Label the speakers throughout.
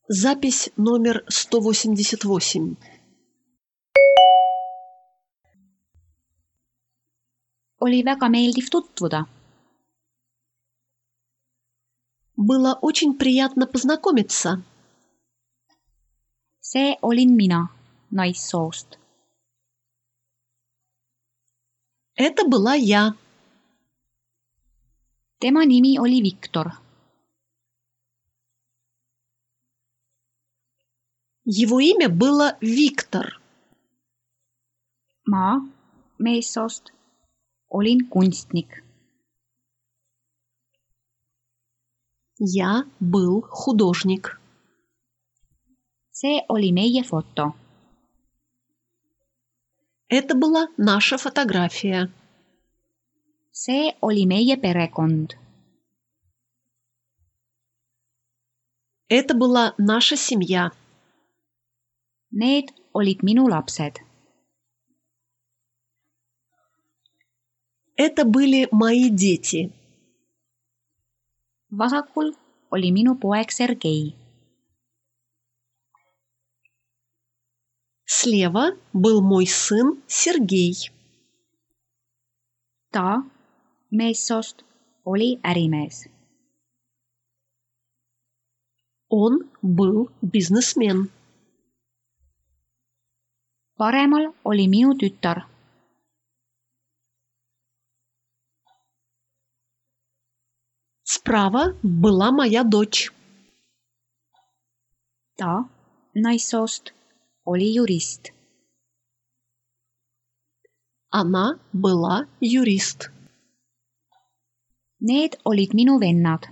Speaker 1: Запись номер 188.
Speaker 2: Oli väga meeldiv tutvuda.
Speaker 1: Было очень приятно познакомиться.
Speaker 2: See olin mina, naissoost.
Speaker 1: Это была я.
Speaker 2: Tema nimi oli Viktor.
Speaker 1: Его имя было Виктор.
Speaker 2: Ma, meessoost, olin kunstnik.
Speaker 1: Я был художник.
Speaker 2: See oli meie foto.
Speaker 1: Это была наша фотография.
Speaker 2: See oli meie perekond.
Speaker 1: Это была наша семья.
Speaker 2: Need olid minu lapsed.
Speaker 1: Это были мои дети.
Speaker 2: Vasakul oli minu poeg Sergei.
Speaker 1: Слева был мой сын Сергей.
Speaker 2: Ta, meessoost, oli ärimees.
Speaker 1: Он был бизнесмен.
Speaker 2: Paremal oli minu tütar.
Speaker 1: Справа была моя дочь.
Speaker 2: Ta, naissoost, oli jurist.
Speaker 1: Она была юрист.
Speaker 2: Need olid minu vennad.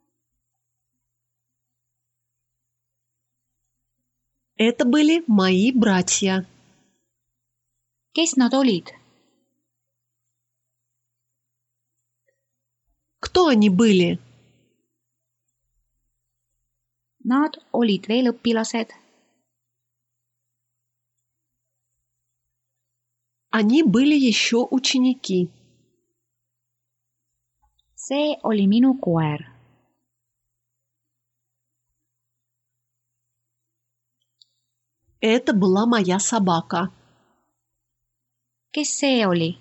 Speaker 1: Это были мои братья.
Speaker 2: Kes nad olid?
Speaker 1: Кто они были?
Speaker 2: Nad olid veel õpilased.
Speaker 1: Они были еще ученики.
Speaker 2: See oli minu koer.
Speaker 1: Это была моя собака.
Speaker 2: Kes see oli?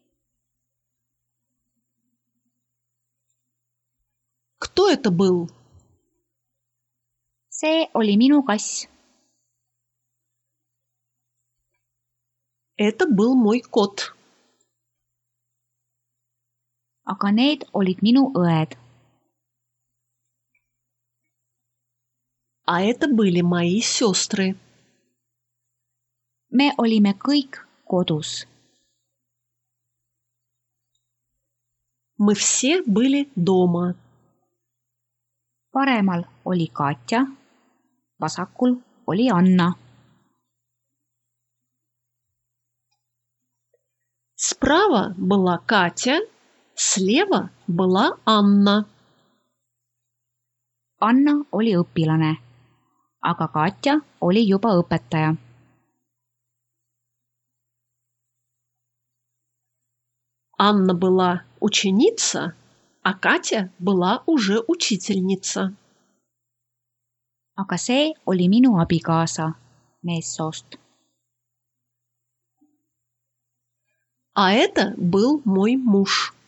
Speaker 1: Кто это был?
Speaker 2: See oli minu kass.
Speaker 1: Это был мой кот.
Speaker 2: Aga need olid minu õed.
Speaker 1: А это были мои сестры.
Speaker 2: Me olime kõik kodus.
Speaker 1: Мы все были дома.
Speaker 2: Paremal oli Katja, vasakul oli Anna.
Speaker 1: Справа была Катя, слева была Анна.
Speaker 2: Anna oli õpilane, aga Katja oli juba õpetaja.
Speaker 1: Анна была ученица, а Катя была уже учительница.
Speaker 2: Aga see oli minu abikaasa, meessoost.
Speaker 1: А это был мой муж.